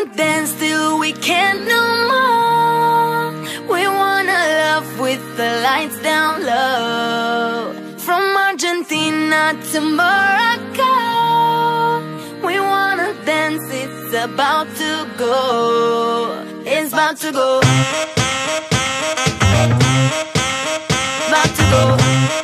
wanna dance till we can't no more. We wanna love with the lights down low. From Argentina to Morocco, we wanna dance, it's about to go. It's about to go. About to go.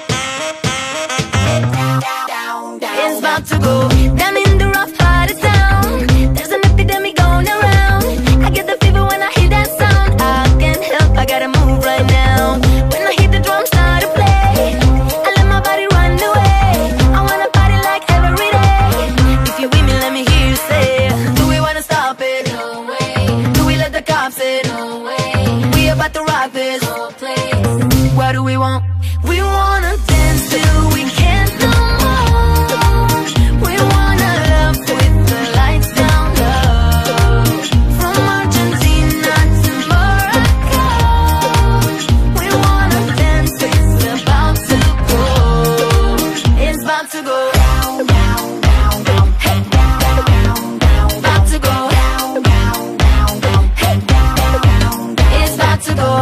It's about to go. Down in the rough part of town, there's an epidemic going around. I get the fever when I hear that sound. I can't help, I gotta move right now. When I hear the drums start to play, I let my body run away. I wanna party like every day. If you're with me, let me hear you say, do we wanna stop it? No way. Do we let the cops in? No way. We about to rock this whole place. What do we want? We wanna dance till we can't no more. We wanna love with the lights down low. From Argentina to Morocco, we wanna dance, it's about to go. It's about to go. Hey. About to go. Hey. It's about to go.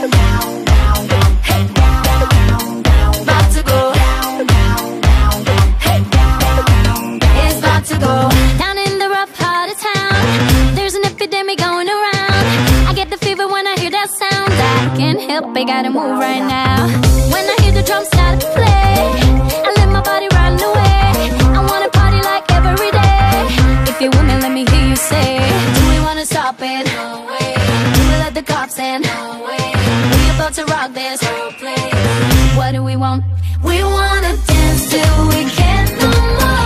Down in the rough part of town, there's an epidemic going around. I get the fever when I hear that sound. I can't help, I gotta move right now. When I hear the drums start to play, I let my body run away. I wanna party like every day. If you're with me, let me hear you say, do we wanna stop it? No way. Do we let the cops in? No way. We about to rock this whole place. What do we want? We wanna dance till we can't no more.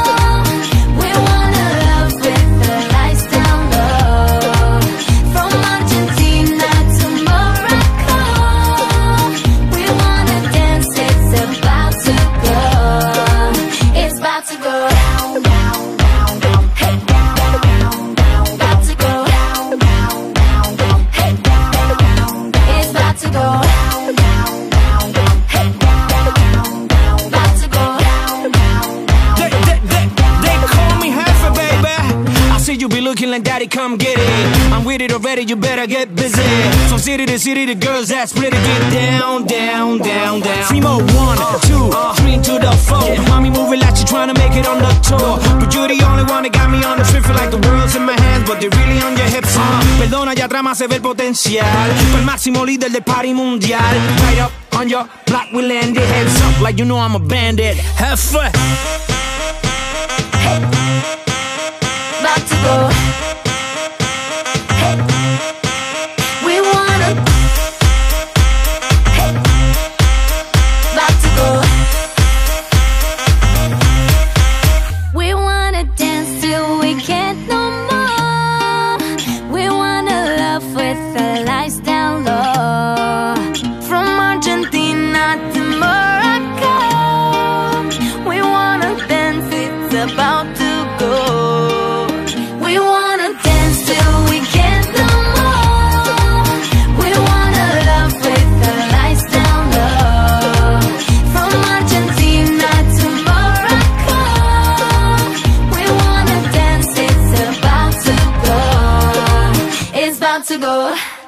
Looking like daddy, come get it. I'm with it already, you better get busy. From city to city, the girls that split it. Get down, down, down, down. Three more, 1, 2, 3 to the 4. Mommy moving like you trying to make it on the tour. But you're the only one that got me on the trip. Feel like the world's in my hands, but they're really on your hips. Perdona, allá atrás más se ve el potencial. Fue el máximo líder del party mundial. Right up on your block, we landed. Heads up like you know I'm a bandit. Have fun. Hey. About to go. Hey. We wanna. Hey. About to go. We wanna dance till we can't no more. We wanna love with the lights down low. From Argentina to Morocco, we wanna dance, it's about to go. We wanna dance till we can't no more. We wanna love with the lights down low. From Argentina to Morocco, we wanna dance, it's about to go. It's about to go.